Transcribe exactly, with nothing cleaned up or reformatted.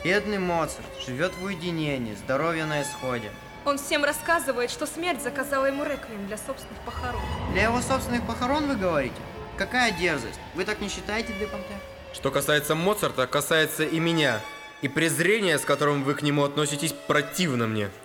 Бедный Моцарт живет в уединении, здоровье на исходе. Он всем рассказывает, что смерть заказала ему реквием для собственных похорон. Для его собственных похорон вы говорите? Какая дерзость! Вы так не считаете, де Понте? Что касается Моцарта, касается и меня. И презрение, с которым вы к нему относитесь, противно мне.